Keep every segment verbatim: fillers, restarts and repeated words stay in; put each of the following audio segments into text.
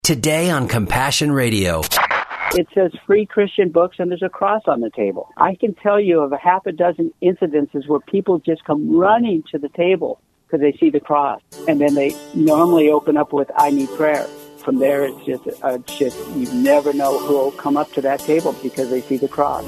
Today on Compassion Radio. It says free Christian books, and there's a cross on the table. I can tell you of a half a dozen incidences where people just come running to the table because they see the cross. And then they normally open up with, I need prayer. From there, it's just, uh, just you never know who will come up to that table because they see the cross.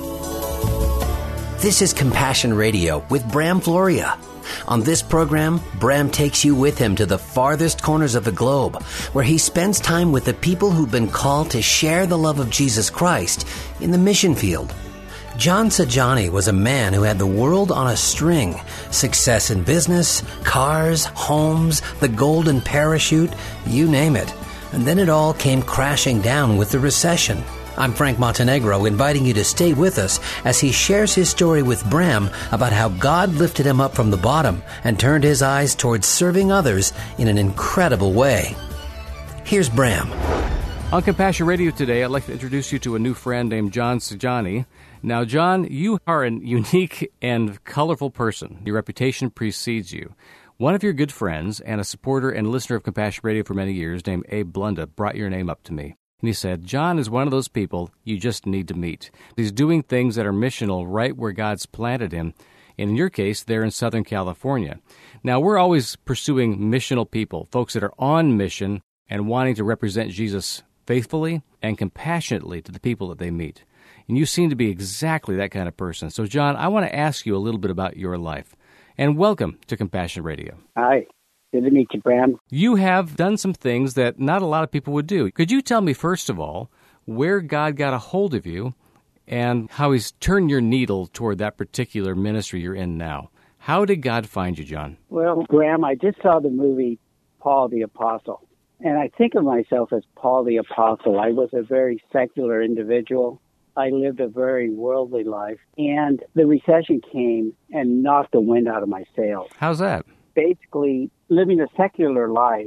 This is Compassion Radio with Bram Floria. On this program, Bram takes you with him to the farthest corners of the globe, where he spends time with the people who've been called to share the love of Jesus Christ in the mission field. John Sajani was a man who had the world on a string. Success in business, cars, homes, the golden parachute, you name it. And then it all came crashing down with the recession. I'm Frank Montenegro, inviting you to stay with us as he shares his story with Bram about how God lifted him up from the bottom and turned his eyes towards serving others in an incredible way. Here's Bram. On Compassion Radio today, I'd like to introduce you to a new friend named John Sajani. Now, John, you are a unique and colorful person. Your reputation precedes you. One of your good friends and a supporter and listener of Compassion Radio for many years, named Abe Blunda, brought your name up to me. And he said, John is one of those people you just need to meet. He's doing things that are missional right where God's planted him. And in your case, they're in Southern California. Now, we're always pursuing missional people, folks that are on mission and wanting to represent Jesus faithfully and compassionately to the people that they meet. And you seem to be exactly that kind of person. So, John, I want to ask you a little bit about your life. And welcome to Compassion Radio. Hi. Good to meet you, Bram. You have done some things that not a lot of people would do. Could you tell me, first of all, where God got a hold of you and how he's turned your needle toward that particular ministry you're in now? How did God find you, John? Well, Graham, I just saw the movie Paul the Apostle, and I think of myself as Paul the Apostle. I was a very secular individual. I lived a very worldly life, and the recession came and knocked the wind out of my sails. How's that? Basically, living a secular life,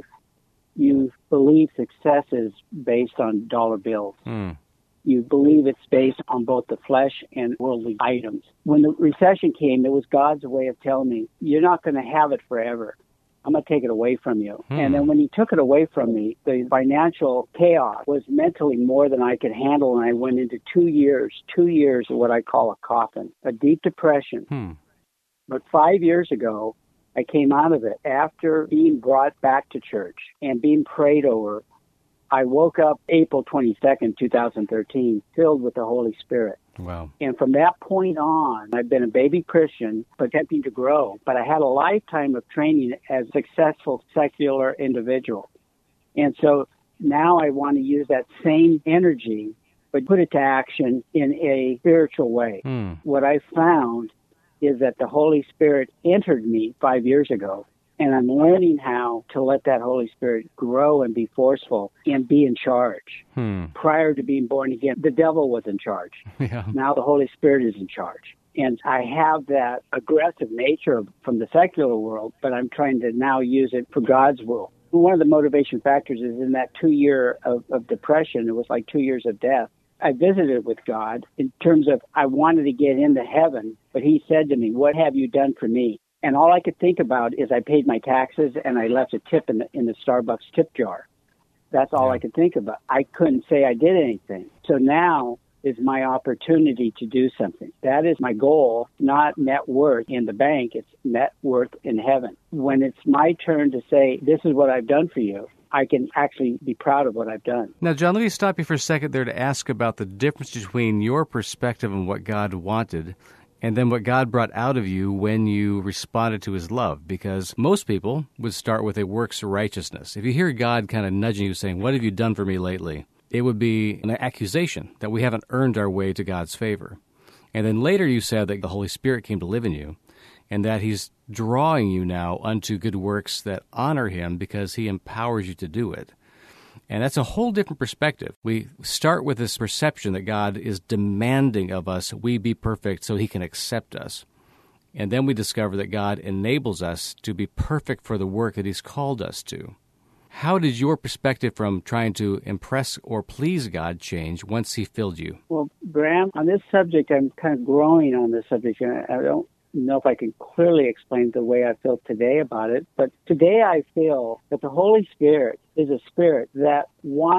you believe success is based on dollar bills. Mm. You believe it's based on both the flesh and worldly items. When the recession came, it was God's way of telling me, you're not going to have it forever. I'm going to take it away from you. Hmm. And then when he took it away from me, the financial chaos was mentally more than I could handle, and I went into two years, two years of what I call a coffin, a deep depression. Hmm. But five years ago, I came out of it after being brought back to church and being prayed over. I woke up April twenty-second, twenty thirteen, filled with the Holy Spirit. Wow. And from that point on, I've been a baby Christian, but attempting to grow. But I had a lifetime of training as a successful secular individual. And so now I want to use that same energy, but put it to action in a spiritual way. Hmm. What I found is that the Holy Spirit entered me five years ago, and I'm learning how to let that Holy Spirit grow and be forceful and be in charge. Hmm. Prior to being born again, the devil was in charge. Yeah. Now the Holy Spirit is in charge. And I have that aggressive nature from the secular world, but I'm trying to now use it for God's will. One of the motivation factors is in that two year of, of depression, it was like two years of death. I visited with God in terms of I wanted to get into heaven, but he said to me, what have you done for me? And all I could think about is I paid my taxes and I left a tip in the, in the Starbucks tip jar. That's all Yeah. I could think about. I couldn't say I did anything. So now is my opportunity to do something. That is my goal, not net worth in the bank. It's net worth in heaven. When it's my turn to say, this is what I've done for you, I can actually be proud of what I've done. Now, John, let me stop you for a second there to ask about the difference between your perspective and what God wanted and then what God brought out of you when you responded to his love. Because most people would start with a works righteousness. If you hear God kind of nudging you saying, what have you done for me lately? It would be an accusation that we haven't earned our way to God's favor. And then later you said that the Holy Spirit came to live in you and that he's drawing you now unto good works that honor him because he empowers you to do it. And that's a whole different perspective. We start with this perception that God is demanding of us we be perfect so he can accept us. And then we discover that God enables us to be perfect for the work that he's called us to. How did your perspective from trying to impress or please God change once he filled you? Well, Bram, on this subject, I'm kind of growing on this subject. I don't know if I can clearly explain the way I feel today about it, but today I feel that the Holy Spirit is a spirit that wants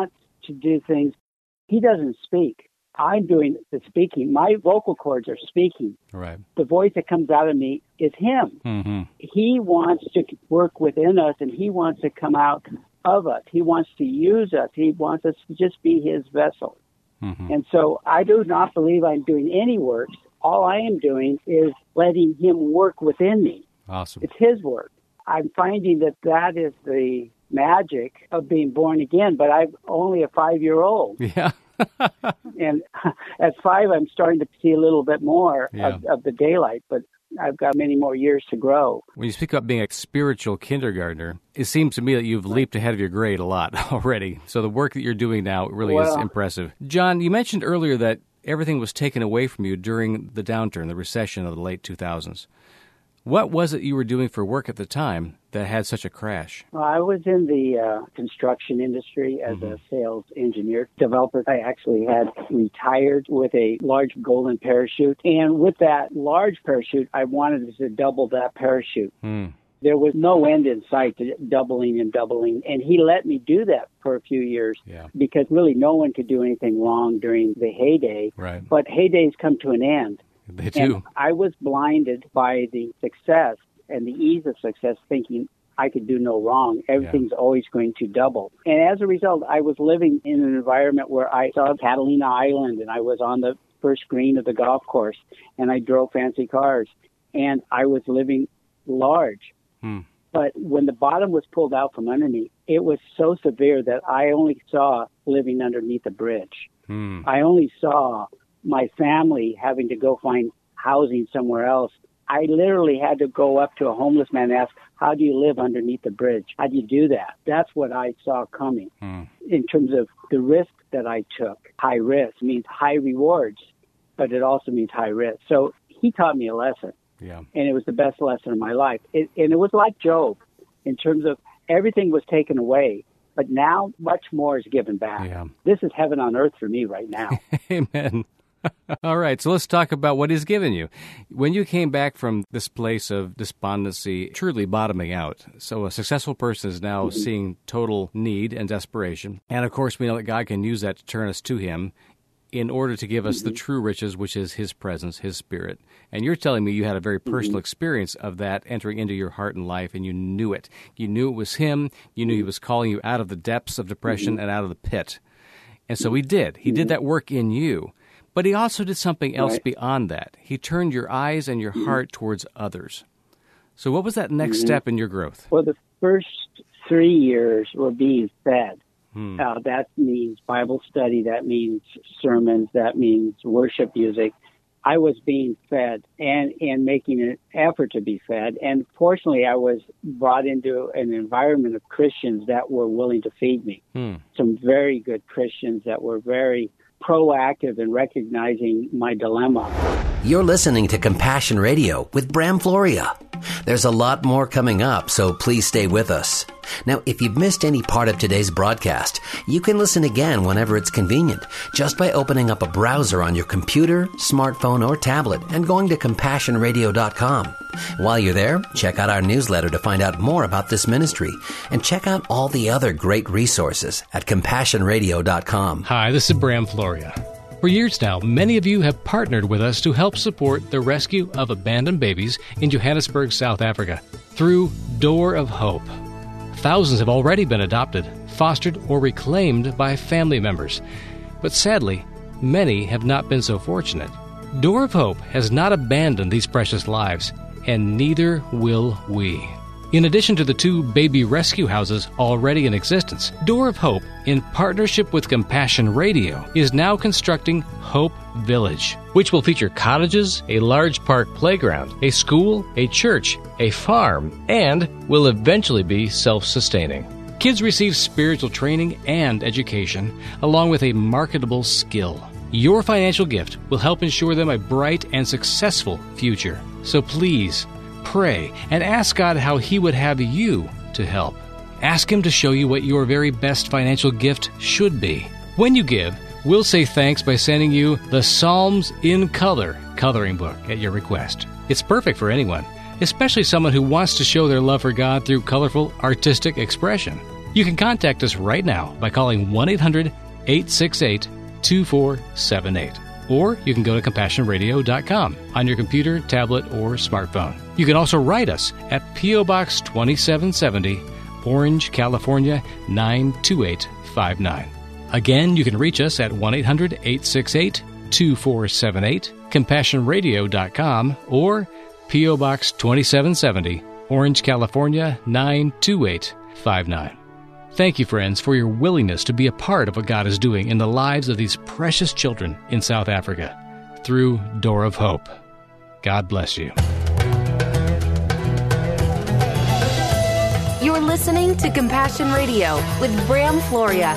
to do things. He doesn't speak. I'm doing the speaking. My vocal cords are speaking. Right. The voice that comes out of me is him. Mm-hmm. He wants to work within us, and he wants to come out of us. He wants to use us. He wants us to just be his vessel. Mm-hmm. And so I do not believe I'm doing any works. All I am doing is letting him work within me. Awesome. It's his work. I'm finding that that is the magic of being born again, but I'm only a five-year-old. Yeah. And at five, I'm starting to see a little bit more yeah. of, of the daylight, but I've got many more years to grow. When you speak about being a spiritual kindergartner, it seems to me that you've leaped ahead of your grade a lot already. So the work that you're doing now really well, is impressive. John, you mentioned earlier that everything was taken away from you during the downturn, the recession of the late two thousands. What was it you were doing for work at the time that had such a crash? Well, I was in the uh, construction industry as mm-hmm. a sales engineer, developer. I actually had retired with a large golden parachute. And with that large parachute, I wanted to double that parachute. Mm. There was no end in sight to doubling and doubling. And he let me do that for a few years yeah. because really no one could do anything wrong during the heyday. Right. But heydays come to an end. They do. And I was blinded by the success and the ease of success, thinking I could do no wrong. Everything's yeah. always going to double. And as a result, I was living in an environment where I saw Catalina Island, and I was on the first green of the golf course, and I drove fancy cars, and I was living large. Hmm. But when the bottom was pulled out from under me, it was so severe that I only saw living underneath a bridge. Hmm. I only saw my family having to go find housing somewhere else. I literally had to go up to a homeless man and ask, how do you live underneath the bridge? How do you do that? That's what I saw coming. Hmm. In terms of the risk that I took. High risk means high rewards, but it also means high risk. So he taught me a lesson. Yeah. And it was the best lesson of my life. It, and it was like Job in terms of everything was taken away, but now much more is given back. Yeah. This is heaven on earth for me right now. Amen. All right, so let's talk about what he's given you. When you came back from this place of despondency, truly bottoming out, so a successful person is now mm-hmm. seeing total need and desperation. And of course, we know that God can use that to turn us to him in order to give us mm-hmm. the true riches, which is his presence, his spirit. And you're telling me you had a very personal mm-hmm. experience of that entering into your heart and life, and you knew it. You knew it was him. You knew he was calling you out of the depths of depression mm-hmm. and out of the pit. And so he did. He mm-hmm. did that work in you. But he also did something else right. beyond that. He turned your eyes and your mm-hmm. heart towards others. So what was that next mm-hmm. step in your growth? Well, the first three years were being fed. Hmm. Uh, that means Bible study. That means sermons. That means worship music. I was being fed and, and making an effort to be fed. And fortunately, I was brought into an environment of Christians that were willing to feed me. Hmm. Some very good Christians that were very proactive in recognizing my dilemma. You're listening to Compassion Radio with Bram Floria. There's a lot more coming up, so please stay with us. Now, if you've missed any part of today's broadcast, you can listen again whenever it's convenient, just by opening up a browser on your computer, smartphone, or tablet and going to compassion radio dot com. While you're there, check out our newsletter to find out more about this ministry, and check out all the other great resources at compassion radio dot com. Hi, this is Bram Floria. For years now, many of you have partnered with us to help support the rescue of abandoned babies in Johannesburg, South Africa, through Door of Hope. Thousands have already been adopted, fostered, or reclaimed by family members. But sadly, many have not been so fortunate. Door of Hope has not abandoned these precious lives, and neither will we. In addition to the two baby rescue houses already in existence, Door of Hope, in partnership with Compassion Radio, is now constructing Hope Village, which will feature cottages, a large park playground, a school, a church, a farm, and will eventually be self-sustaining. Kids receive spiritual training and education, along with a marketable skill. Your financial gift will help ensure them a bright and successful future. So please, pray and ask God how He would have you to help. Ask Him to show you what your very best financial gift should be. When you give, we'll say thanks by sending you the Psalms in Color coloring book at your request. It's perfect for anyone, especially someone who wants to show their love for God through colorful, artistic expression. You can contact us right now by calling one eight hundred eight six eight, two four seven eight. Or you can go to compassion radio dot com on your computer, tablet, or smartphone. You can also write us at P O. Box twenty-seven seventy, Orange, California, nine two eight five nine. Again, you can reach us at one eight hundred, eight six eight, two four seven eight, compassion radio dot com, or P O. Box twenty-seven seventy, Orange, California, nine two eight five nine. Thank you, friends, for your willingness to be a part of what God is doing in the lives of these precious children in South Africa through Door of Hope. God bless you. You're listening to Compassion Radio with Bram Floria.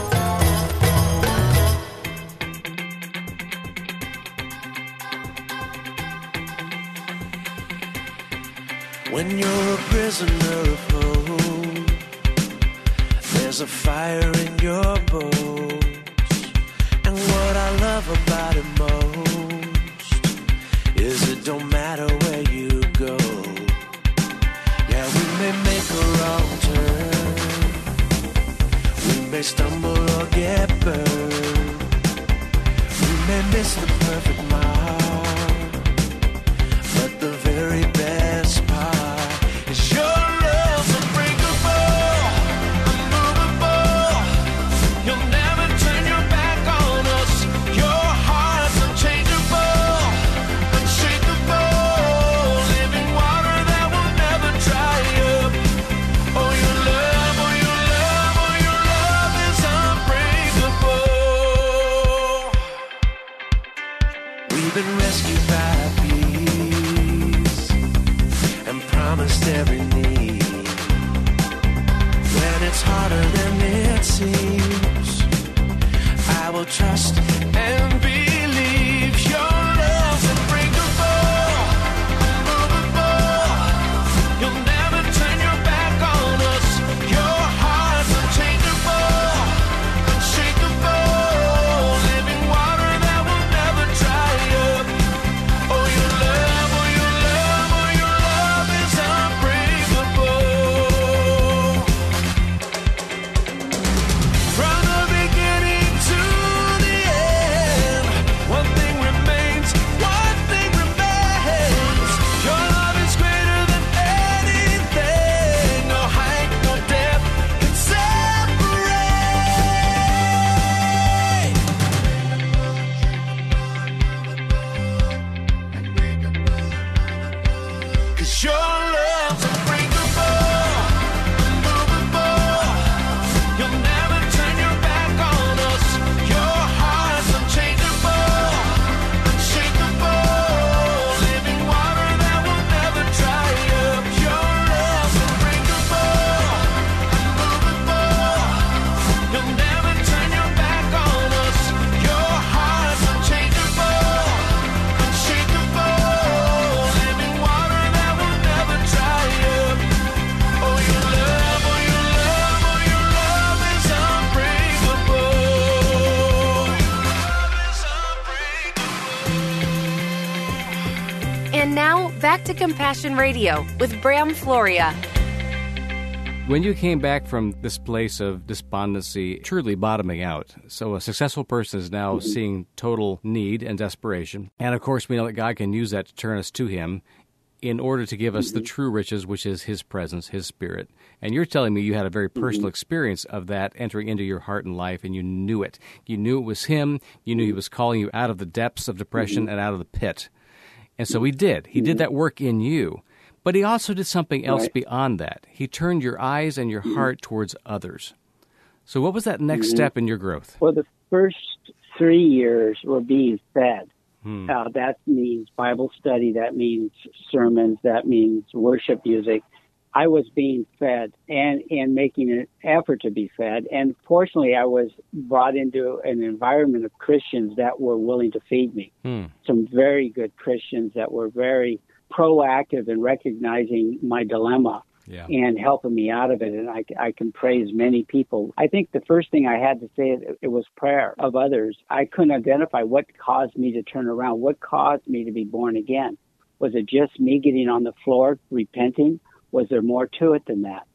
When you're a prisoner of hope, there's a fire in your bones. And what I love about it most is it don't matter where you go. Yeah, we may make a wrong turn, we may stumble or get burned, we may miss the perfect mark, but the very best part is your love's unbreakable, unmovable. You'll never turn your back on us. Your heart's unchangeable, unshakable, living water that will never dry up. Oh, your love, oh, your love, oh, your love is unbreakable. We've been rescued by peace and promised every need. When it's harder than it seems, I will trust and believe. Your love's unbreakable, unmovable. You'll never turn your back on us. Your heart's unchangeable, unshakable, living water that will never dry up. Oh, your love, oh, your love, oh, your love is unbreakable. From the beginning to the end, one thing remains, one thing remains. Your love is greater than anything. No height, no depth can separate. 'Cause your love's unbreakable, unmovable. You'll never turn your back on us. Your heart's unchangeable, unshakable, living water that will never dry up. Your love's unbreakable, unmovable. You'll never turn your back on us. Your heart's unchangeable, unshakable, living water that will never dry up. Oh, your love, oh, your love, oh, your love is unbreakable. And now, back to Compassion Radio with Bram Floria. When you came back from this place of despondency, truly bottoming out, so a successful person is now seeing total need and desperation. And of course, we know that God can use that to turn us to Him in order to give us the true riches, which is His presence, His Spirit. And you're telling me you had a very personal experience of that entering into your heart and life, and you knew it. You knew it was Him. You knew He was calling you out of the depths of depression and out of the pit. And so He did. He did that work in you. But He also did something else Right. beyond that. He turned your eyes and your heart towards others. So what was that next step in your growth? Well, the first three years were being fed. Hmm. Uh, that means Bible study. That means sermons. That means worship music. I was being fed and, and making an effort to be fed. And fortunately, I was brought into an environment of Christians that were willing to feed me. Hmm. Some very good Christians that were very proactive in recognizing my dilemma Yeah. and helping me out of it. And I, I can praise many people. I think the first thing I had to say, it, it was prayer of others. I couldn't identify what caused me to turn around, what caused me to be born again. Was it just me getting on the floor, repenting? Was there more to it than that?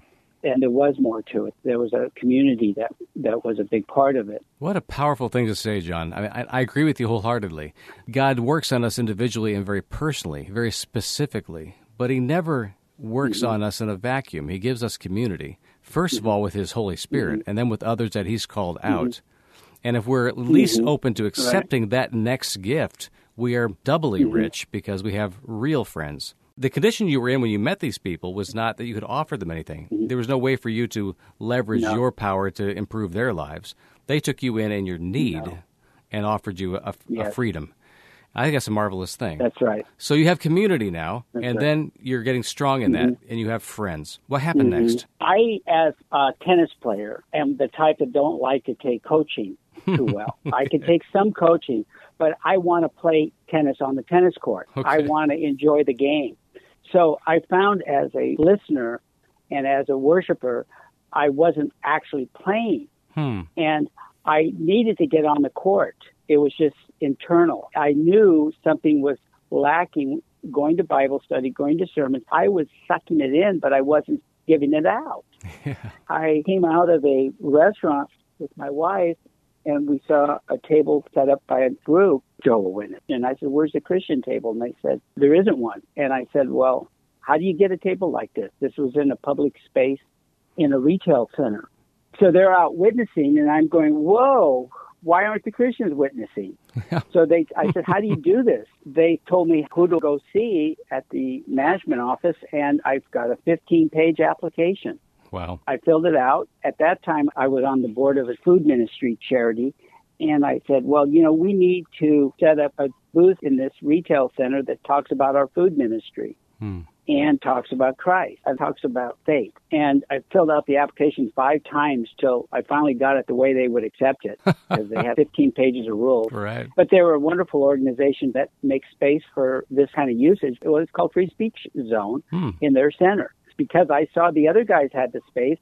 and there was more to it. There was a community that, that was a big part of it. What a powerful thing to say, John. I mean, I, I agree with you wholeheartedly. God works on us individually and very personally, very specifically, but he never works mm-hmm. on us in a vacuum. He gives us community, first mm-hmm. of all with his Holy Spirit, mm-hmm. and then with others that he's called mm-hmm. out. And if we're at least mm-hmm. open to accepting right. that next gift, we are doubly mm-hmm. rich because we have real friends. The condition you were in when you met these people was not that you could offer them anything. Mm-hmm. There was no way for you to leverage no. your power to improve their lives. They took you in in your need no. and offered you a, yes. a freedom. I think that's a marvelous thing. That's right. So you have community now, that's and right. then you're getting strong in that, mm-hmm. and you have friends. What happened mm-hmm. next? I, as a tennis player, am the type that don't like to take coaching too well. okay. I can take some coaching, but I want to play tennis on the tennis court. Okay. I want to enjoy the game. So I found as a listener and as a worshiper, I wasn't actually playing. Hmm. And I needed to get on the court. It was just internal. I knew something was lacking, going to Bible study, going to sermons. I was sucking it in, but I wasn't giving it out. Yeah. I came out of a restaurant with my wife, and we saw a table set up by a group, Jehovah's Witness. And I said, where's the Christian table? And they said, there isn't one. And I said, well, how do you get a table like this? This was in a public space in a retail center. So they're out witnessing, and I'm going, whoa, why aren't the Christians witnessing? So they, I said, how do you do this? They told me who to go see at the management office, and I've got a fifteen-page application. Wow. I filled it out. At that time, I was on the board of a food ministry charity, and I said, well, you know, we need to set up a booth in this retail center that talks about our food ministry. Hmm. And talks about Christ and talks about faith. And I filled out the application five times till I finally got it the way they would accept it, because they have fifteen pages of rules. Right. But they were a wonderful organization that makes space for this kind of usage. It was called Free Speech Zone hmm. in their center. Because I saw the other guys had the space,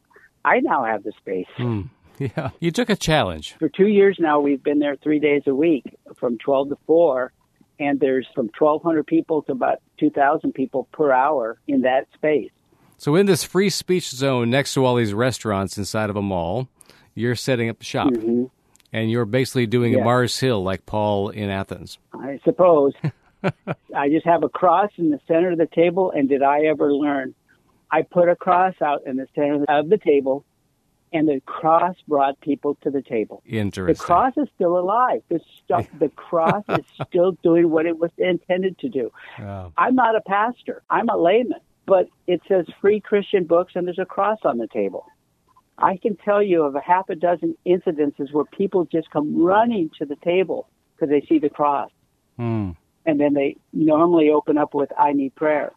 I now have the space. Hmm. Yeah. You took a challenge. For two years now, we've been there three days a week from twelve to four. And there's from twelve hundred people to about two thousand people per hour in that space. So in this free speech zone next to all these restaurants inside of a mall, you're setting up shop. Mm-hmm. And you're basically doing yes. a Mars Hill like Paul in Athens. I suppose. I just have a cross in the center of the table, and did I ever learn? I put a cross out in the center of the table, and the cross brought people to the table. Interesting. The cross is still alive. The, stuff, the cross is still doing what it was intended to do. Oh. I'm not a pastor. I'm a layman. But it says free Christian books, and there's a cross on the table. I can tell you of a half a dozen incidences where people just come running to the table because they see the cross. Hmm. And then they normally open up with, I need prayer.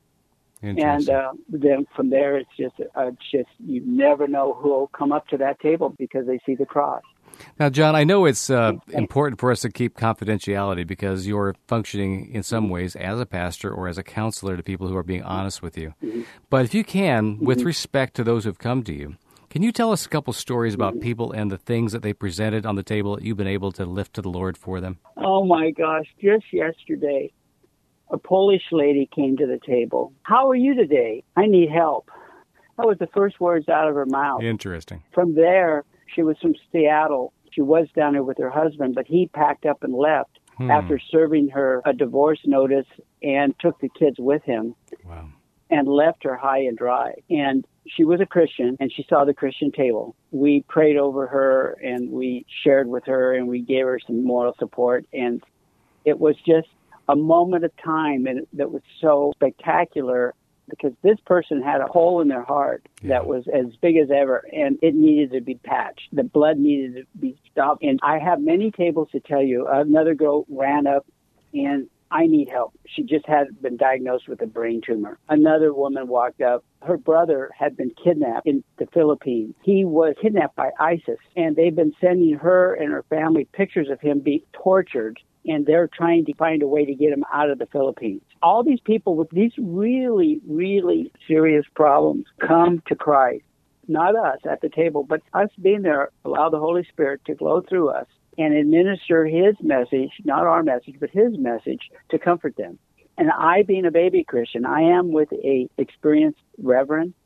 And uh, then from there, it's just, uh, just you never know who will come up to that table because they see the cross. Now, John, I know it's uh, important for us to keep confidentiality because you're functioning in some ways as a pastor or as a counselor to people who are being honest with you. Mm-hmm. But if you can, Mm-hmm. with respect to those who've come to you, can you tell us a couple stories about Mm-hmm. people and the things that they presented on the table that you've been able to lift to the Lord for them? Oh, my gosh. Just yesterday, a Polish lady came to the table. How are you today? I need help. That was the first words out of her mouth. Interesting. From there, she was from Seattle. She was down there with her husband, but he packed up and left hmm. after serving her a divorce notice and took the kids with him. Wow. And left her high and dry. And she was a Christian, and she saw the Christian table. We prayed over her, and we shared with her, and we gave her some moral support. And it was just a moment of time and that was so spectacular because this person had a hole in their heart yeah. that was as big as ever, and it needed to be patched. The blood needed to be stopped. And I have many tables to tell you. Another girl ran up, and I need help. She just had been diagnosed with a brain tumor. Another woman walked up. Her brother had been kidnapped in the Philippines. He was kidnapped by ISIS, and they've been sending her and her family pictures of him being tortured, and they're trying to find a way to get him out of the Philippines. All these people with these really, really serious problems come to Christ. Not us at the table, but us being there, allow the Holy Spirit to flow through us and administer his message, not our message, but his message to comfort them. And I, being a baby Christian, I am with a experienced reverend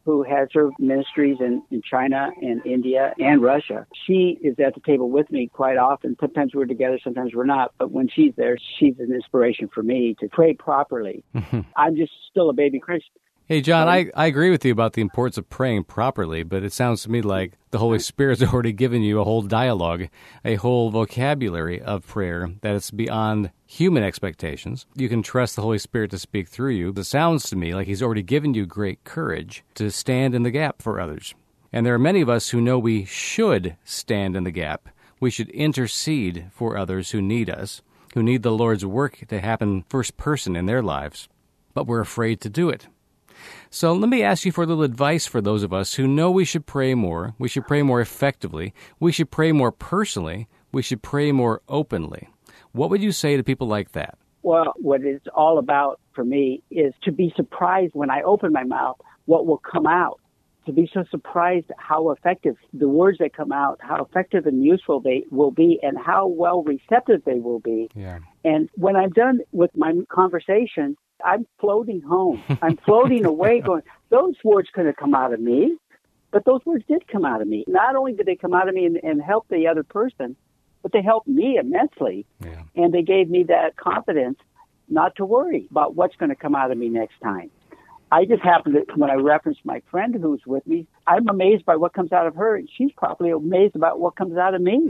who has her ministries in, in China and India and Russia. She is at the table with me quite often. Sometimes we're together, sometimes we're not. But when she's there, she's an inspiration for me to pray properly. I'm just still a baby Christian. Hey, John, I, I agree with you about the importance of praying properly, but it sounds to me like the Holy Spirit's already given you a whole dialogue, a whole vocabulary of prayer that is beyond human expectations. You can trust the Holy Spirit to speak through you. It sounds to me like He's already given you great courage to stand in the gap for others. And there are many of us who know we should stand in the gap. We should intercede for others who need us, who need the Lord's work to happen first person in their lives, but we're afraid to do it. So let me ask you for a little advice for those of us who know we should pray more, we should pray more effectively, we should pray more personally, we should pray more openly. What would you say to people like that? Well, what it's all about for me is to be surprised when I open my mouth what will come out, to be so surprised how effective the words that come out, how effective and useful they will be, and how well receptive they will be. Yeah. And when I'm done with my conversation, I'm floating home. I'm floating away going, those words could have come out of me, but those words did come out of me. Not only did they come out of me and, and help the other person, but they helped me immensely. Yeah. And they gave me that confidence not to worry about what's going to come out of me next time. I just happen to, when I reference my friend who's with me, I'm amazed by what comes out of her, and she's probably amazed about what comes out of me.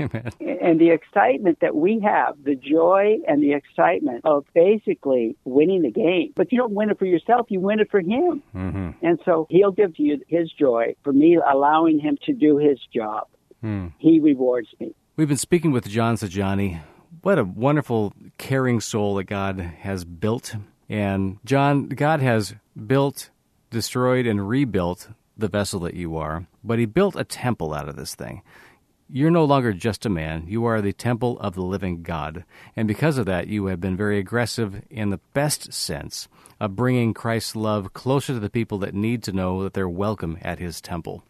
And the excitement that we have, the joy and the excitement of basically winning the game. But you don't win it for yourself, you win it for him. Mm-hmm. And so He'll give you his joy for me allowing him to do his job. Mm. He rewards me. We've been speaking with John Sajani. What a wonderful, caring soul that God has built. And John, God has built, destroyed, and rebuilt the vessel that you are, but He built a temple out of this thing. You're no longer just a man. You are the temple of the living God. And because of that, you have been very aggressive in the best sense of bringing Christ's love closer to the people that need to know that they're welcome at His temple.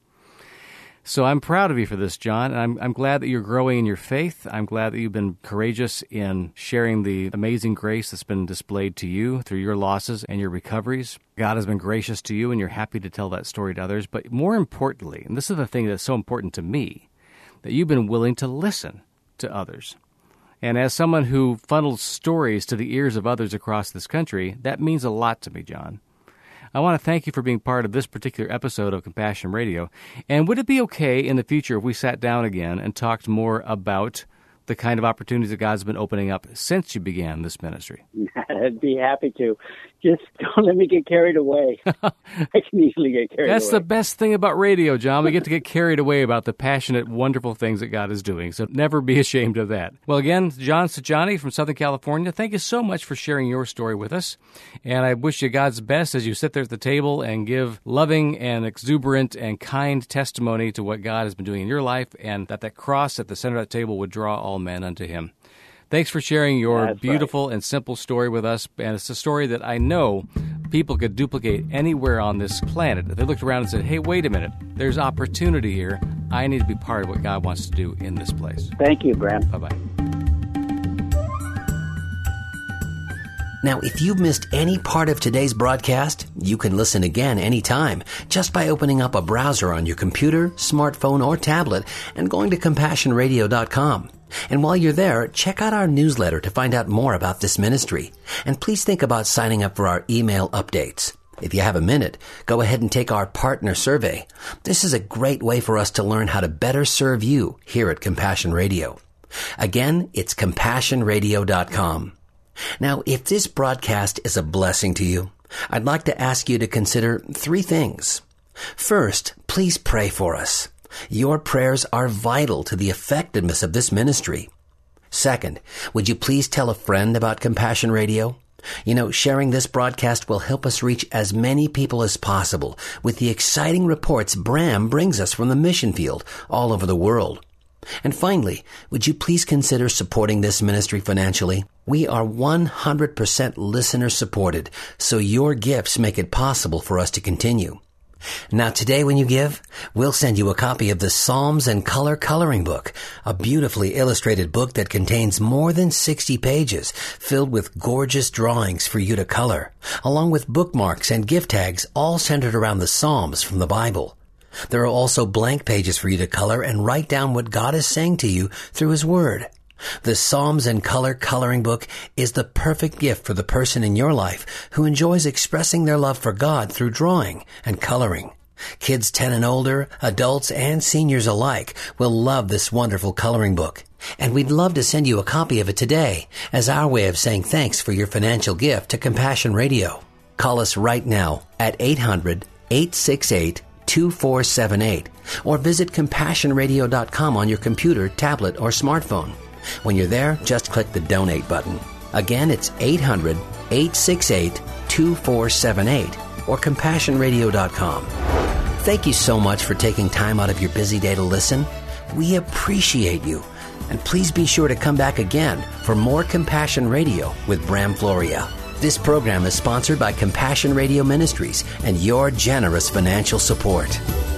So I'm proud of you for this, John, and I'm, I'm glad that you're growing in your faith. I'm glad that you've been courageous in sharing the amazing grace that's been displayed to you through your losses and your recoveries. God has been gracious to you, and you're happy to tell that story to others. But more importantly, and this is the thing that's so important to me, that you've been willing to listen to others. And as someone who funnels stories to the ears of others across this country, that means a lot to me, John. I want to thank you for being part of this particular episode of Compassion Radio. And would it be okay in the future if we sat down again and talked more about the kind of opportunities that God's been opening up since you began this ministry? I'd be happy to. Just don't let me get carried away. I can easily get carried That's away. That's the best thing about radio, John. We get to get carried away about the passionate, wonderful things that God is doing. So never be ashamed of that. Well, again, John Sajani from Southern California, thank you so much for sharing your story with us. And I wish you God's best as you sit there at the table and give loving and exuberant and kind testimony to what God has been doing in your life, and that that cross at the center of that table would draw all men unto Him. Thanks for sharing your That's beautiful right. and simple story with us. And it's a story that I know people could duplicate anywhere on this planet. If they looked around and said, hey, wait a minute, there's opportunity here. I need to be part of what God wants to do in this place. Thank you, Bram. Bye-bye. Now, if you've missed any part of today's broadcast, you can listen again anytime just by opening up a browser on your computer, smartphone, or tablet and going to compassion radio dot com. And while you're there, check out our newsletter to find out more about this ministry. And please think about signing up for our email updates. If you have a minute, go ahead and take our partner survey. This is a great way for us to learn how to better serve you here at Compassion Radio. Again, it's compassion radio dot com. Now, if this broadcast is a blessing to you, I'd like to ask you to consider three things. First, please pray for us. Your prayers are vital to the effectiveness of this ministry. Second, would you please tell a friend about Compassion Radio? You know, sharing this broadcast will help us reach as many people as possible with the exciting reports Bram brings us from the mission field all over the world. And finally, would you please consider supporting this ministry financially? We are one hundred percent listener supported, so your gifts make it possible for us to continue. Now today when you give, we'll send you a copy of the Psalms and Color Coloring Book, a beautifully illustrated book that contains more than sixty pages filled with gorgeous drawings for you to color, along with bookmarks and gift tags all centered around the Psalms from the Bible. There are also blank pages for you to color and write down what God is saying to you through His Word. The Psalms and Color Coloring Book is the perfect gift for the person in your life who enjoys expressing their love for God through drawing and coloring. Kids ten and older, adults, and seniors alike will love this wonderful coloring book. And we'd love to send you a copy of it today as our way of saying thanks for your financial gift to Compassion Radio. Call us right now at eight hundred, eight six eight, two four seven eight or visit compassion radio dot com on your computer, tablet, or smartphone. When you're there, just click the donate button. Again, it's eight hundred, eight six eight, two four seven eight or compassion radio dot com. Thank you so much for taking time out of your busy day to listen. We appreciate you. And please be sure to come back again for more Compassion Radio with Bram Floria. This program is sponsored by Compassion Radio Ministries and your generous financial support.